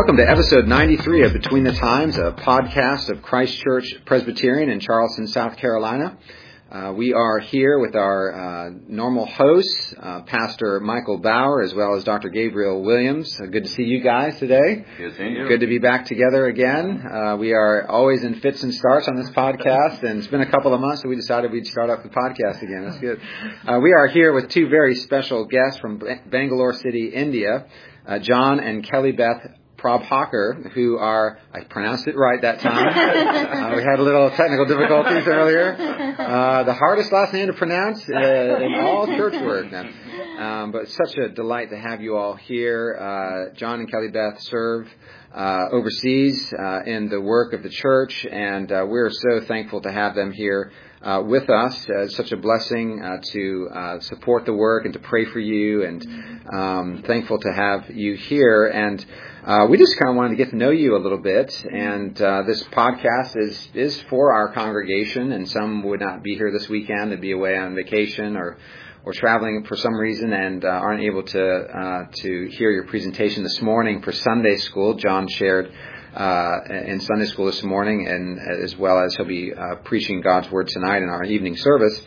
Welcome to episode 93 of Between the Times, a podcast of Christ Church Presbyterian in Charleston, South Carolina. We are here with our normal hosts, Pastor Michael Bauer, as well as Dr. Gabriel Williams. Good to see you guys today. Good seeing you. Good to be back together again. We are always in fits and starts on this podcast, and it's been a couple of months, so we decided we'd start up the podcast again. That's good. We are here with two very special guests from Bangalore City, India, John and Kelly Beth Prabhakar, who are, I pronounced it right that time. We had a little technical difficulties earlier. The hardest last name to pronounce in all church work. But it's such a delight to have you all here. John and Kelly Beth serve overseas in the work of the church, and we're so thankful to have them here with us. It's such a blessing to support the work and to pray for you, and thankful to have you here. And we just kind of wanted to get to know you a little bit, and this podcast is for our congregation, and some would not be here this weekend and be away on vacation or traveling for some reason and aren't able to hear your presentation this morning for Sunday school. John shared in Sunday school this morning, and as well as he'll be preaching God's Word tonight in our evening service.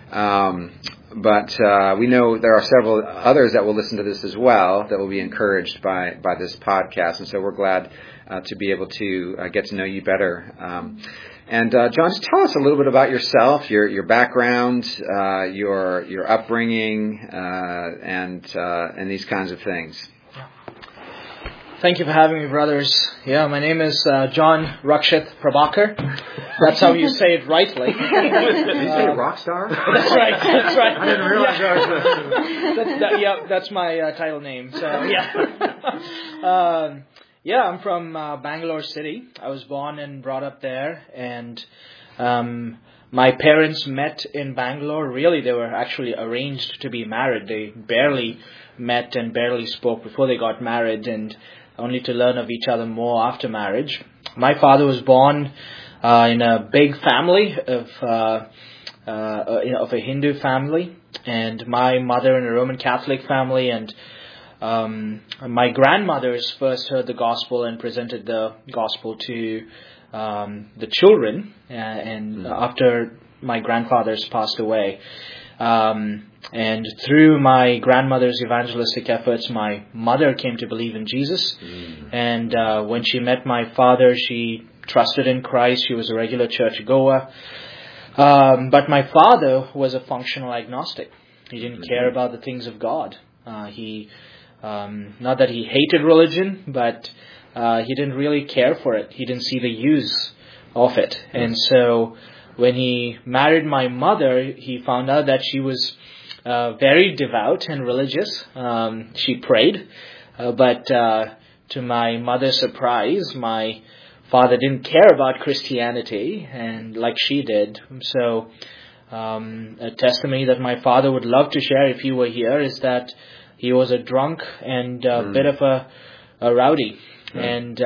But we know there are several others that will listen to this as well that will be encouraged by this podcast, and so we're glad to be able to get to know you better. And John, just tell us a little bit about yourself, your background, your upbringing, and these kinds of things. Thank you for having me, brothers. Yeah, my name is John Rakshit Prabhakar. That's how you say it rightly. Did you say rock star? That's right. I didn't realize that was that's my title name. So yeah. I'm from Bangalore City. I was born and brought up there, and my parents met in Bangalore. Really, they were actually arranged to be married. They barely met and barely spoke before they got married, and only to learn of each other more after marriage. My father was born in a big family of a Hindu family, and my mother in a Roman Catholic family, and my grandmothers first heard the gospel and presented the gospel to the children, and after my grandfathers passed away. And through my grandmother's evangelistic efforts, my mother came to believe in Jesus. And when she met my father, she trusted in Christ. She was a regular churchgoer. But my father was a functional agnostic. He didn't care about the things of God. He not that he hated religion, but he didn't really care for it. He didn't see the use of it. And so when he married my mother, he found out that she was very devout and religious. She prayed, but to my mother's surprise, my father didn't care about Christianity, and like she did. So a testimony that my father would love to share if he were here is that he was a drunk and a bit of a rowdy. And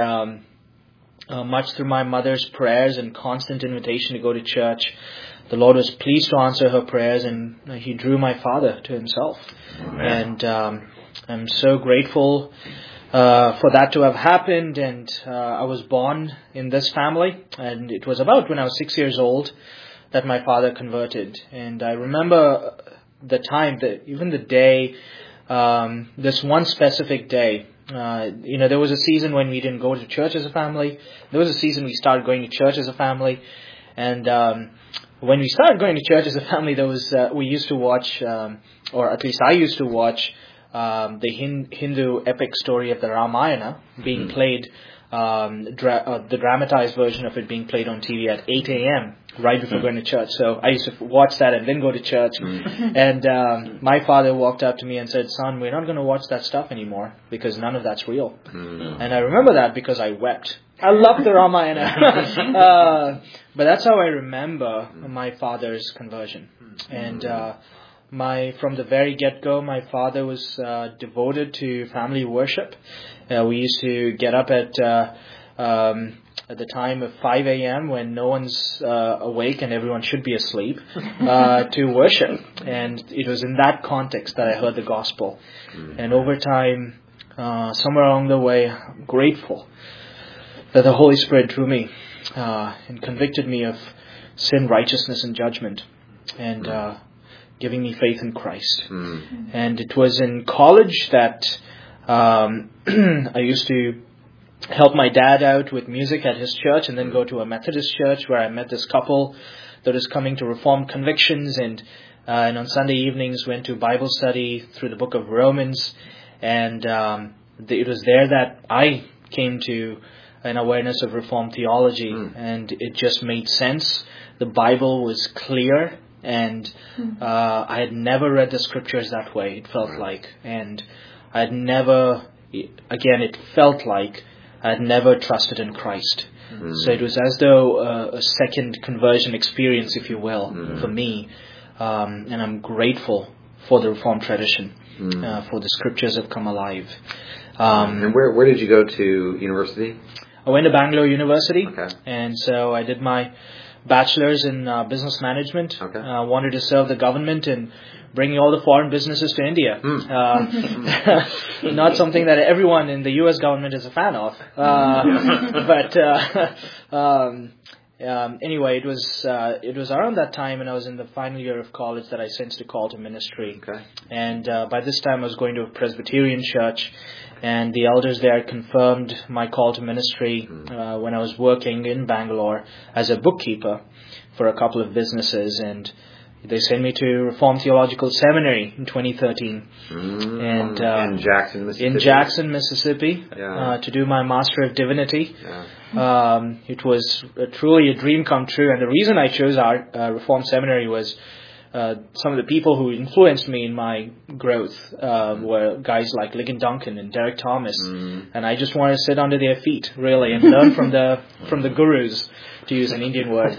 much through my mother's prayers and constant invitation to go to church, the Lord was pleased to answer her prayers, and He drew my father to Himself. And I'm so grateful for that to have happened. And I was born in this family, and it was about when I was 6 years old that my father converted. And I remember the time, even the day, this one specific day. There was a season when we didn't go to church as a family. There was a season we started going to church as a family. And when we started going to church as a family, we used to watch, or at least I used to watch, the Hindu epic story of the Ramayana being played, the dramatized version of it being played on TV at 8 a.m. right before going to church. So I used to watch that and then go to church. And my father walked up to me and said, "Son, we're not going to watch that stuff anymore because none of that's real." And I remember that because I wept. I love the Ramayana. But that's how I remember my father's conversion. And from the very get-go, my father was devoted to family worship. We used to get up at the time of 5 a.m. when no one's awake and everyone should be asleep to worship. And it was in that context that I heard the gospel. And over time, somewhere along the way, I'm grateful that the Holy Spirit drew me and convicted me of sin, righteousness, and judgment, and giving me faith in Christ. And it was in college that I used to help my dad out with music at his church, and then go to a Methodist church where I met this couple that was coming to Reformed convictions, and on Sunday evenings went to Bible study through the book of Romans, and it was there that I came to an awareness of Reformed theology, and it just made sense. The Bible was clear, and I had never read the scriptures that way, it felt like, and I had never, again, it felt like I had never trusted in Christ. So it was as though a second conversion experience, if you will, for me. And I'm grateful for the Reformed tradition, for the scriptures have come alive. And where did you go to university? I went to Bangalore University, Okay. and so I did my bachelor's in business management. Okay. Wanted to serve the government and bringing all the foreign businesses to India. Not something that everyone in the U.S. government is a fan of. Anyway, it was around that time, and I was in the final year of college, that I sensed a call to ministry. Okay. And by this time, I was going to a Presbyterian church, and the elders there confirmed my call to ministry when I was working in Bangalore as a bookkeeper for a couple of businesses, and they sent me to Reformed Theological Seminary in 2013, and in Jackson, Mississippi. To do my Master of Divinity. Yeah. It was truly a dream come true, and the reason I chose our Reformed Seminary was some of the people who influenced me in my growth were guys like Ligon Duncan and Derek Thomas, and I just wanted to sit under their feet, really, and learn from the gurus, to use an Indian word.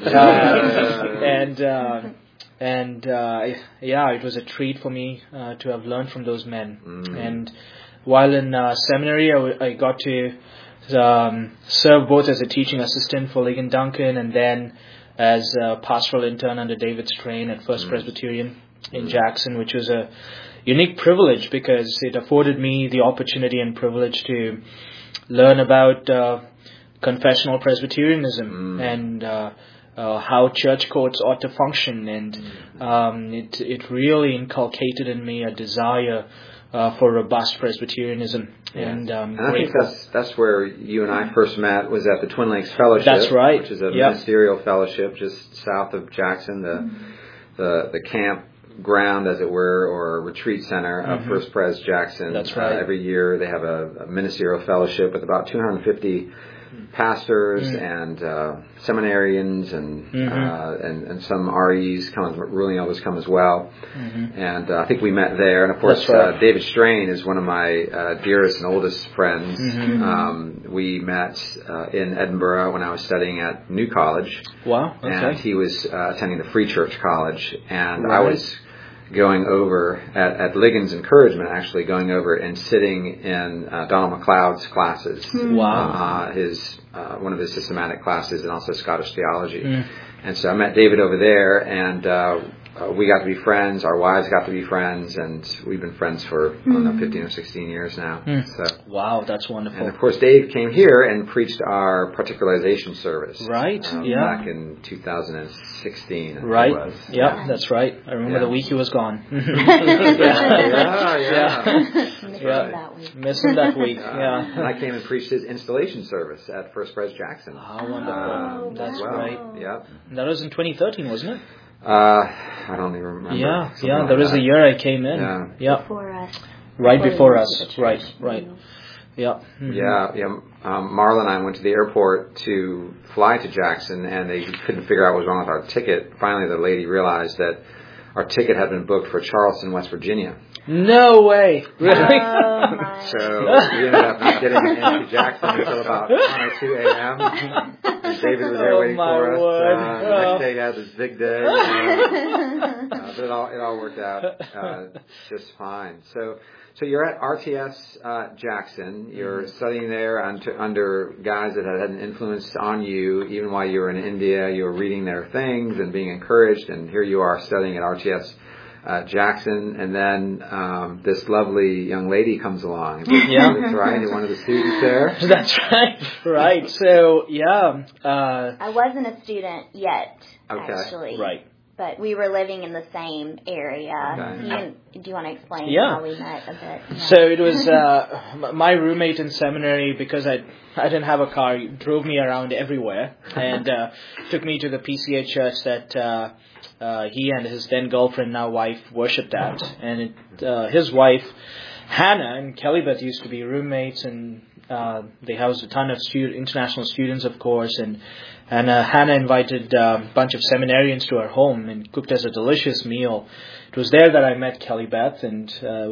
It was a treat for me to have learned from those men. And while in seminary, I got to serve both as a teaching assistant for Ligon Duncan, and then as a pastoral intern under David Strain at First Presbyterian in Jackson, which was a unique privilege because it afforded me the opportunity and privilege to learn about confessional Presbyterianism and how church courts ought to function, and it really inculcated in me a desire for robust Presbyterianism. Yeah. And I think that's where you and I first met, was at the Twin Lakes Fellowship. That's right. Which is a ministerial fellowship just south of Jackson, the campground, as it were, or retreat center of First Pres Jackson. That's right. Every year they have a ministerial fellowship with about 250 pastors and seminarians and some REs come, ruling elders come as well. And I think we met there. And of course, David Strain is one of my dearest and oldest friends. We met in Edinburgh when I was studying at New College. Wow. Okay. And he was attending the Free Church College, and I was going over at Ligon's encouragement, actually going over and sitting in Donald MacLeod's classes. Wow. One of his systematic classes, and also Scottish theology. And so I met David over there, and we got to be friends. Our wives got to be friends, and we've been friends for, 15 or 16 years now. So. Wow, that's wonderful. And of course, Dave came here and preached our particularization service. Right, back in 2016. Right, that's right. I remember the week he was gone. Missing that week, And I came and preached his installation service at First Pres Jackson. How wonderful. That's right. Yeah. That was in 2013, wasn't it? I don't even remember. There was a year I came in. Before us. Right before us. Right. Yeah. Marla and I went to the airport to fly to Jackson, and they couldn't figure out what was wrong with our ticket. Finally, the lady realized that our ticket had been booked for Charleston, West Virginia. No way! Really? So we ended up not getting into Jackson until about 1:02 a.m. And David was there waiting for us. The next day he had this big day. But it all worked out just fine. So you're at RTS Jackson. You're studying there under guys that had an influence on you. Even while you were in India, you were reading their things and being encouraged. And here you are studying at RTS Jackson, and then this lovely young lady comes along. Yeah. That's right, one of the students there. That's right. Right. So, yeah. I wasn't a student yet, Okay. actually. Right. But we were living in the same area. Okay. Do you want to explain Yeah. how we met a bit? Yeah. So it was my roommate in seminary, because I didn't have a car, he drove me around everywhere and took me to the PCA church that he and his then girlfriend, now wife, worshipped at. And his wife, Hannah, and Kelly Beth used to be roommates, and they housed a ton of international students, of course, and Hannah invited a bunch of seminarians to her home and cooked us a delicious meal. It was there that I met Kelly Beth, and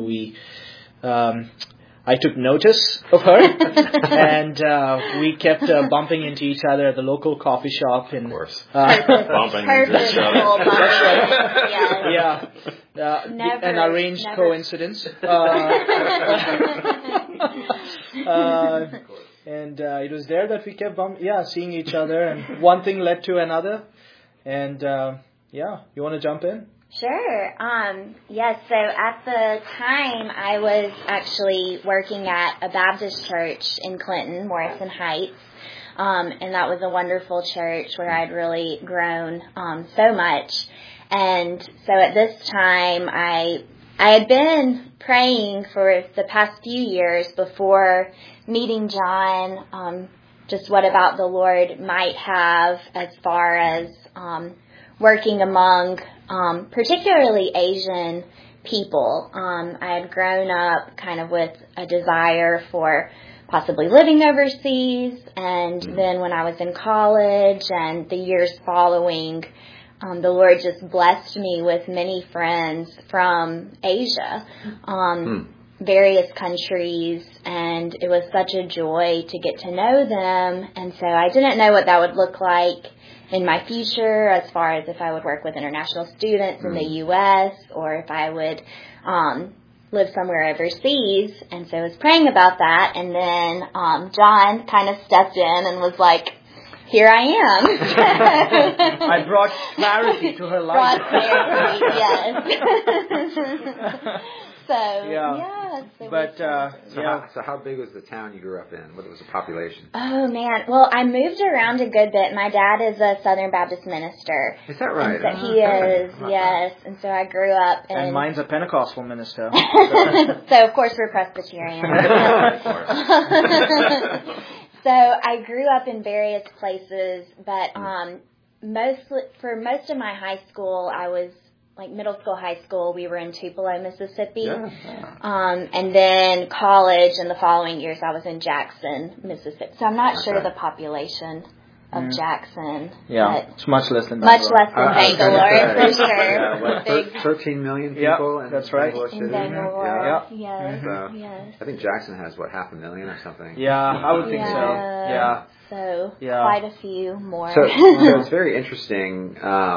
I took notice of her, and we kept bumping into each other at the local coffee shop. And, of course. Bumping into each other. Yeah. An arranged coincidence. And it was there that we kept seeing each other, and one thing led to another. And you want to jump in? Sure. Yes, so at the time I was actually working at a Baptist church in Clinton, Morrison Heights. And that was a wonderful church where I'd really grown so much. And so at this time I had been praying for the past few years before meeting John, just what about the Lord might have as far as working among particularly Asian people. I had grown up kind of with a desire for possibly living overseas, and then when I was in college and the years following, the Lord just blessed me with many friends from Asia, various countries, and it was such a joy to get to know them. And so I didn't know what that would look like in my future, as far as if I would work with international students in the U.S. or if I would live somewhere overseas. And so I was praying about that, and then John kind of stepped in and was like, here I am. I brought clarity to her life. Brought clarity, yes. So how big was the town you grew up in? What was the population? Oh man, well, I moved around a good bit. My dad is a Southern Baptist minister. Is that right? And so he is, yes. And so I grew up in... And mine's a Pentecostal minister. So of course we're Presbyterian. So I grew up in various places, but for most of my high school, I was like middle school, high school, we were in Tupelo, Mississippi. Yeah. And then college and the following years I was in Jackson, Mississippi. So I'm not sure the population of Jackson. Yeah, it's much less than Bangalore. Much less than Bangalore, for sure. Yeah, 13 million people in that's right. Bangalore City. In Bangalore, yes. I think Jackson has, 500,000 or something? Yeah, I would think so. Yeah. So, quite a few more. So it's very interesting,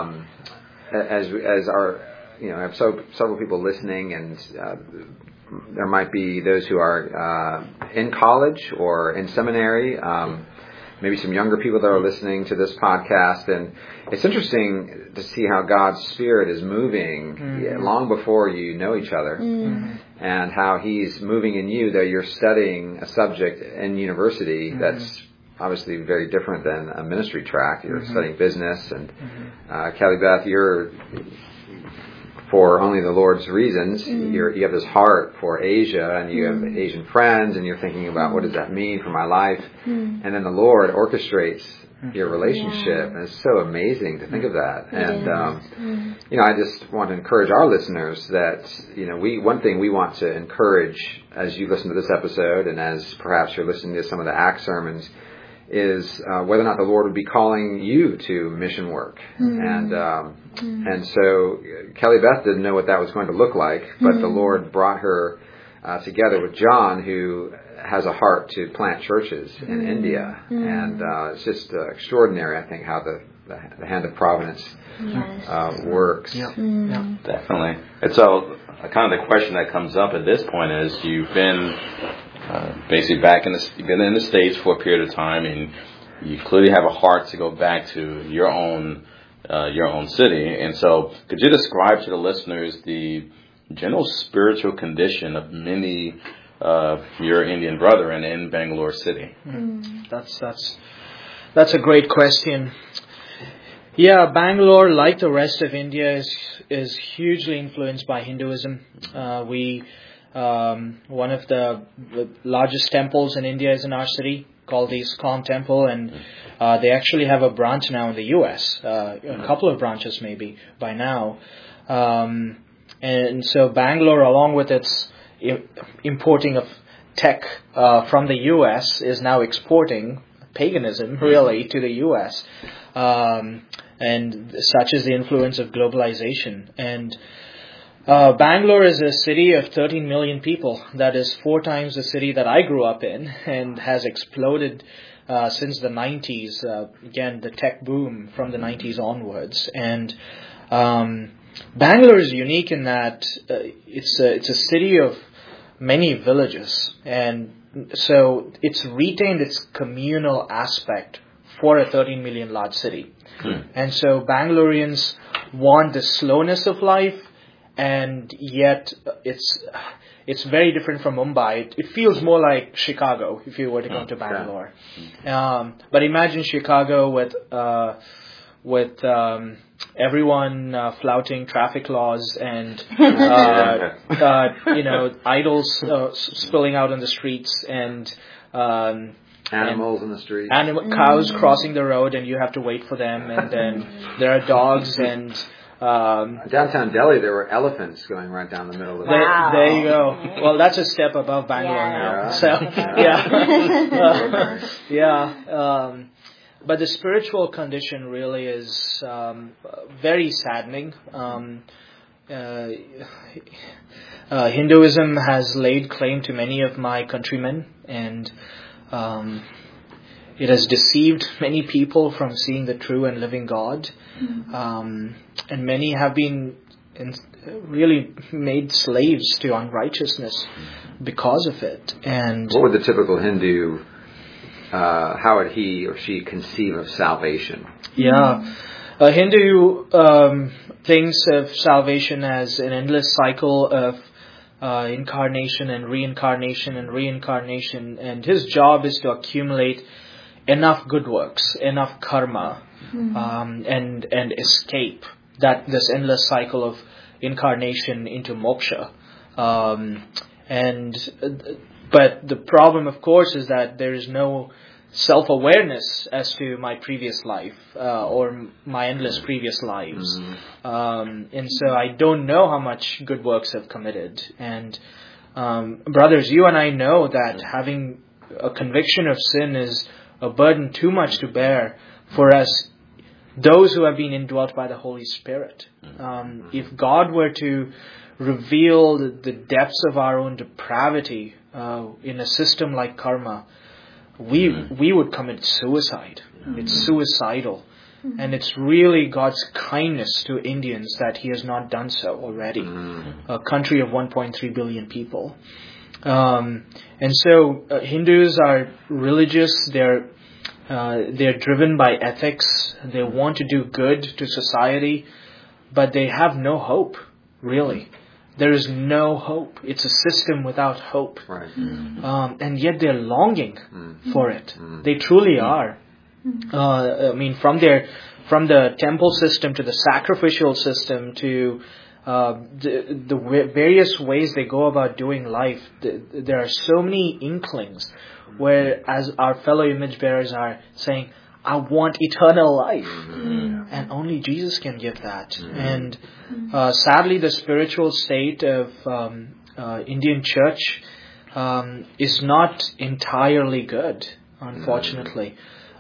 as our, I have several people listening, and there might be those who are in college or in seminary, maybe some younger people that are listening to this podcast, and it's interesting to see how God's Spirit is moving long before you know each other, and how He's moving in you, though you're studying a subject in university that's obviously very different than a ministry track. You're studying business, and Kelly Beth, you're, for only the Lord's reasons, you have this heart for Asia, and you have Asian friends, and you're thinking about what does that mean for my life, and then the Lord orchestrates your relationship, and it's so amazing to think of that. And I just want to encourage our listeners that one thing we want to encourage as you listen to this episode, and as perhaps you're listening to some of the Acts sermons, is whether or not the Lord would be calling you to mission work. And so Kelly Beth didn't know what that was going to look like, but the Lord brought her together with John, who has a heart to plant churches in India. And it's just extraordinary, I think, how the hand of providence works. Yeah. Definitely. And so kind of the question that comes up at this point is, you've been basically you've been in the States for a period of time, and you clearly have a heart to go back to your own your own city. And so could you describe to the listeners the general spiritual condition of many of your Indian brethren in Bangalore City? That's a great question. Yeah, Bangalore, like the rest of India, is hugely influenced by Hinduism. One of the largest temples in India is in our city, called the ISKCON Temple, and they actually have a branch now in the U.S., a couple of branches maybe by now. And so Bangalore, along with its importing of tech from the U.S., is now exporting paganism, really, to the U.S., and such is the influence of globalization. And Bangalore is a city of 13 million people. That is 4 times the city that I grew up in, and has exploded since the 90s. Again, the tech boom from the 90s onwards. And Bangalore is unique in that it's a city of many villages, and so it's retained its communal aspect for a 13 million large city. And so Bangaloreans want the slowness of life, and yet it's very different from Mumbai. It feels more like Chicago if you were to come to Bangalore. But imagine Chicago with everyone flouting traffic laws and idols spilling out on the streets, and animals in the street, cows crossing the road, and you have to wait for them, and then there are dogs and downtown Delhi there were elephants going right down the middle of the Wow. There you go. Well, that's a step above Bangalore now. So but the spiritual condition really is very saddening. Hinduism has laid claim to many of my countrymen, and it has deceived many people from seeing the true and living God. And many have been really made slaves to unrighteousness because of it. And what would the typical Hindu, how would he or she conceive of salvation? A Hindu thinks of salvation as an endless cycle of incarnation and reincarnation and reincarnation, and his job is to accumulate enough good works, enough karma, and escape this endless cycle of incarnation into moksha. But the problem, of course, is that there is no self-awareness as to my previous life or my endless previous lives. And so I don't know how much good works I've committed. And brothers, you and I know that having a conviction of sin is a burden too much to bear for us, those who have been indwelt by the Holy Spirit. If God were to reveal the depths of our own depravity in a system like karma, we would commit suicide. It's suicidal. And it's really God's kindness to Indians that He has not done so already. A country of 1.3 billion people. And so Hindus are religious. They're driven by ethics. They want to do good to society, but they have no hope, really. There is no hope. It's a system without hope. Right. And yet they're longing for it. They truly are. From the temple system to the sacrificial system to the various ways they go about doing life, there are so many inklings where, as our fellow image bearers are saying, I want eternal life. And only Jesus can give that. And sadly, the spiritual state of Indian church is not entirely good, unfortunately.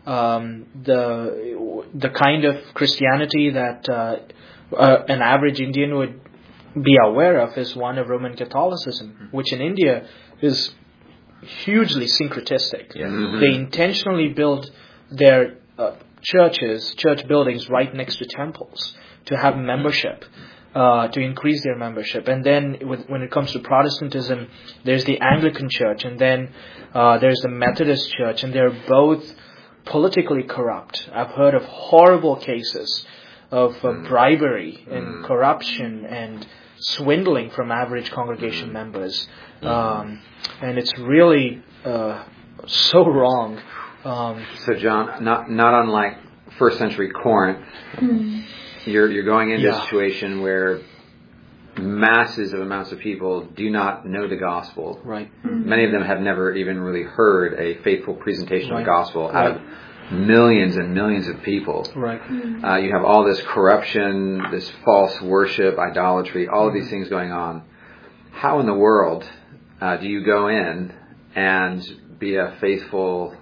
The kind of Christianity that an average Indian would be aware of is one of Roman Catholicism, which in India is hugely syncretistic. They intentionally build their church buildings right next to temples to have membership, to increase their membership. And then when it comes to Protestantism, there's the Anglican Church, and then there's the Methodist Church, and they're both politically corrupt. I've heard of horrible cases of bribery and corruption and swindling from average congregation members. And it's really so wrong. So John, not unlike first century Corinth, you're going into a situation where masses of amounts of people do not know the gospel. Right. Many of them have never even really heard a faithful presentation of the gospel out of millions and millions of people. Right. You have all this corruption, this false worship, idolatry, all of these things going on. How in the world do you go in and be a faithful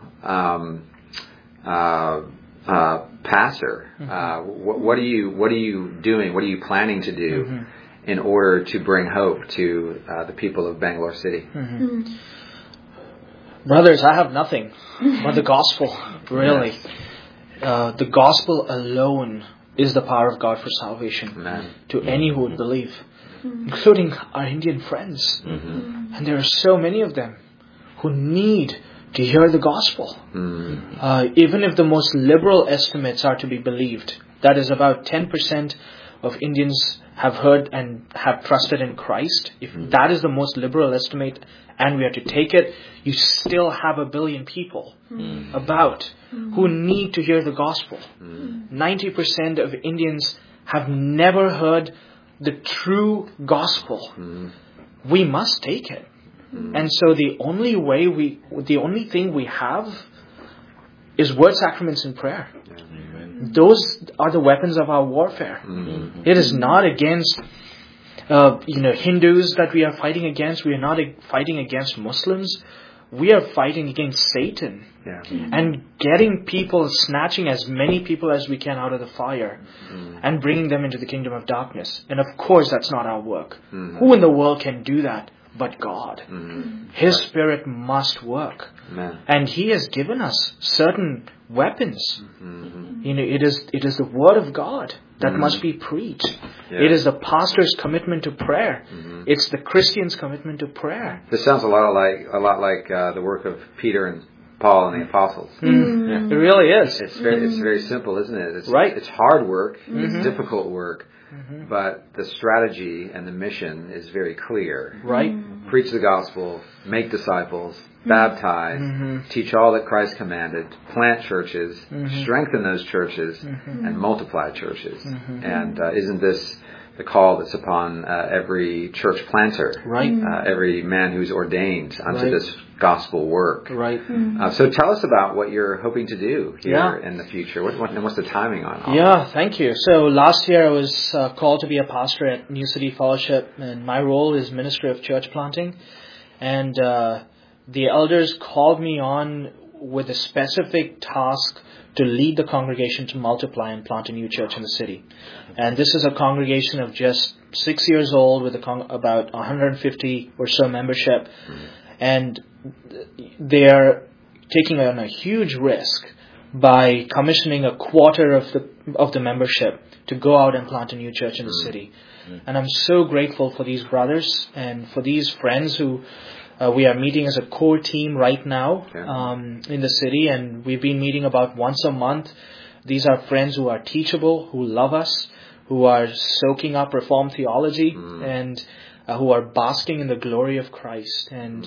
pastor? What are you doing? What are you planning to do in order to bring hope to the people of Bangalore City? Brothers, I have nothing but the gospel, really. The gospel alone is the power of God for salvation to any who would believe, including our Indian friends. And there are so many of them who need to hear the gospel. Even if the most liberal estimates are to be believed, that is about 10% of Indians have heard and have trusted in Christ. If that is the most liberal estimate and we are to take it, you still have 1 billion people who need to hear the gospel. 90% of Indians have never heard the true gospel. We must take it. And so the only thing we have is word, sacraments, and prayer. Those are the weapons of our warfare. It is not against Hindus that we are fighting against. We are not fighting against Muslims. We are fighting against Satan and getting people, snatching as many people as we can out of the fire and bringing them into the kingdom of darkness. And of course, that's not our work. Who in the world can do that but God? His Spirit must work. And He has given us certain weapons. It is the Word of God that must be preached. It is the pastor's commitment to prayer. It's the Christian's commitment to prayer. This sounds a lot like the work of Peter and Paul and the apostles. It really is. It's very simple, isn't it? It's hard work. It's difficult work. But the strategy and the mission is very clear. Right. Preach the gospel, make disciples, baptize, teach all that Christ commanded, plant churches, strengthen those churches, and multiply churches. And isn't this the call that's upon every church planter, every man who's ordained unto this gospel work? Right. So tell us about what you're hoping to do here in the future. What's the timing on all that? Thank you. So last year I was called to be a pastor at New City Fellowship, and my role is ministry of church planting. And the elders called me on with a specific task to lead the congregation to multiply and plant a new church in the city. And this is a congregation of just 6 years old with about 150 or so membership. And they are taking on a huge risk by commissioning a quarter of the membership to go out and plant a new church in the city. And I'm so grateful for these brothers and for these friends who we are meeting as a core team right now in the city, and we've been meeting about once a month. These are friends who are teachable, who love us, who are soaking up Reformed theology, and who are basking in the glory of Christ. And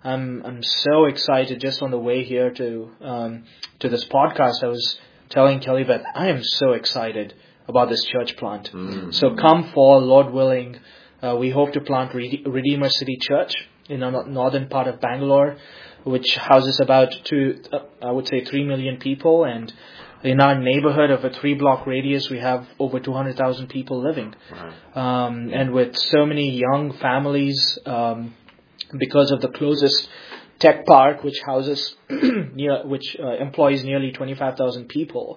I'm so excited. Just on the way here to this podcast, I was telling Kelly that I am so excited about this church plant. So come fall, Lord willing, we hope to plant Redeemer City Church in the northern part of Bangalore, which houses about 3 million people. And in our neighborhood of a 3-block radius, we have over 200,000 people living. And with so many young families, because of the closest tech park, which houses, which employs nearly 25,000 people,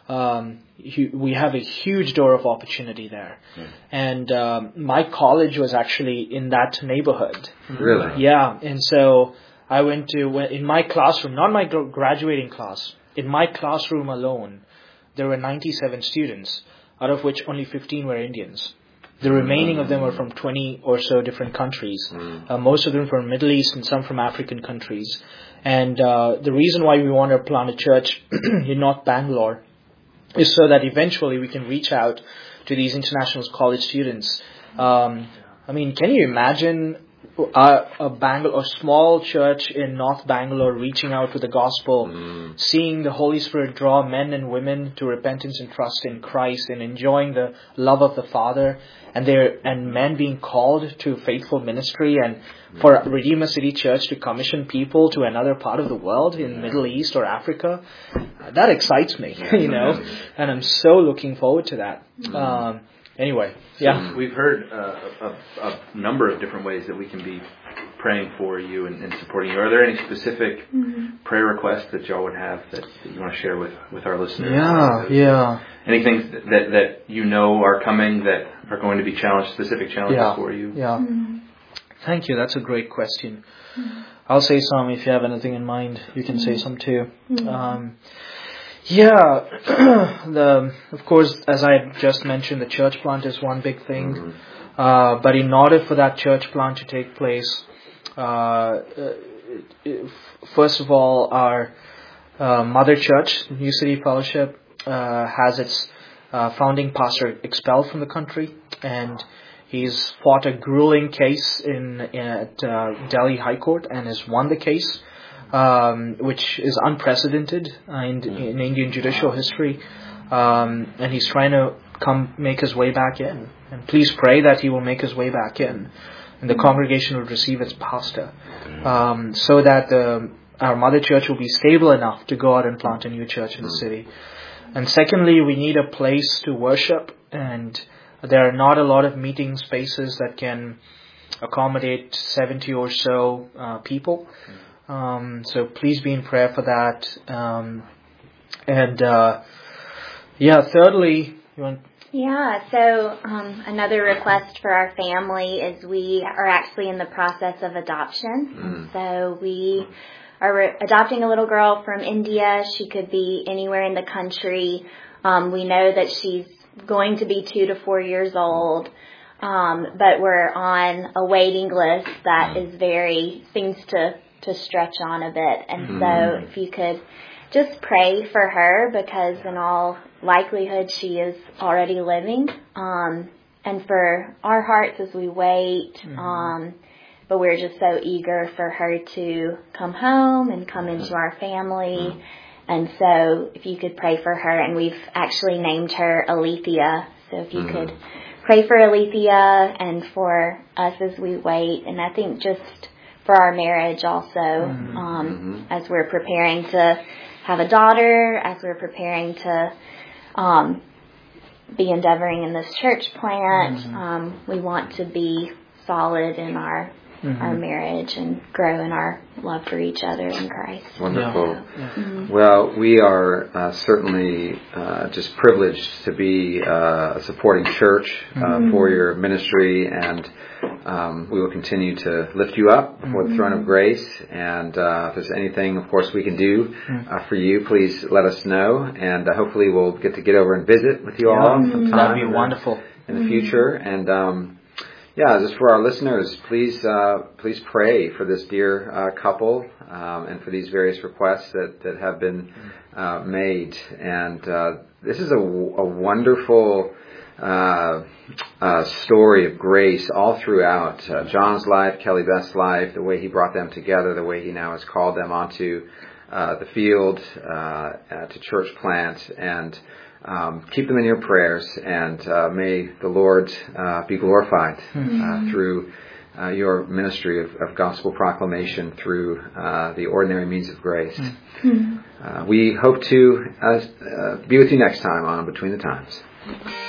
we have a huge door of opportunity there. And my college was actually in that neighborhood. Really? Yeah. And so I went to, in my classroom, not my graduating class, in my classroom alone, there were 97 students, out of which only 15 were Indians. The remaining of them were from 20 or so different countries, most of them from Middle East and some from African countries. And the reason why we want to plant a church in North Bangalore is so that eventually we can reach out to these international college students. I mean, can you imagine a small church in North Bangalore reaching out with the gospel, seeing the Holy Spirit draw men and women to repentance and trust in Christ, and enjoying the love of the Father, and men being called to faithful ministry, and for Redeemer City Church to commission people to another part of the world in Middle East or Africa? That excites me, and I'm so looking forward to that. Anyway, yeah. So we've heard a number of different ways that we can be praying for you and supporting you. Are there any specific prayer requests that y'all would have that you want to share with our listeners? Yeah. Anything that are coming that are going to be specific challenges for you? Yeah. Thank you. That's a great question. I'll say some. If you have anything in mind, you can say some too. Of course, as I just mentioned, the church plant is one big thing. But in order for that church plant to take place, first of all, our mother church, New City Fellowship, has its founding pastor expelled from the country, and he's fought a grueling case at Delhi High Court and has won the case. Which is unprecedented in Indian judicial history, and he's trying to make his way back in. And please pray that he will make his way back in, and the congregation will receive its pastor, so that our mother church will be stable enough to go out and plant a new church in the city. And secondly, we need a place to worship, and there are not a lot of meeting spaces that can accommodate 70 or so people. So please be in prayer for that. Thirdly, you want... So another request for our family is we are actually in the process of adoption. So we are adopting a little girl from India. She could be anywhere in the country. We know that she's going to be 2 to 4 years old. But we're on a waiting list that is seems to stretch on a bit. And so if you could just pray for her, because in all likelihood she is already living, and for our hearts as we wait, but we're just so eager for her to come home and come into our family. And so if you could pray for her, and we've actually named her Alethea, so if you could pray for Alethea and for us as we wait, and I think just for our marriage also, as we're preparing to have a daughter, as we're preparing to be endeavoring in this church plant. We want to be solid in our marriage and grow in our love for each other in Christ. Wonderful. Well, we are certainly just privileged to be a supporting church for your ministry, and we will continue to lift you up before the throne of grace. And if there's anything, of course, we can do for you, please let us know. And hopefully we'll get over and visit with you all sometime. That'd be wonderful in the future. And just for our listeners, please pray for this dear couple and for these various requests that have been made. And this is a wonderful story of grace all throughout John's life, Kelly Beth's life, the way he brought them together, the way he now has called them onto the field to church plant, and keep them in your prayers, and may the Lord be glorified through your ministry of gospel proclamation through the ordinary means of grace. We hope to be with you next time on Between the Times.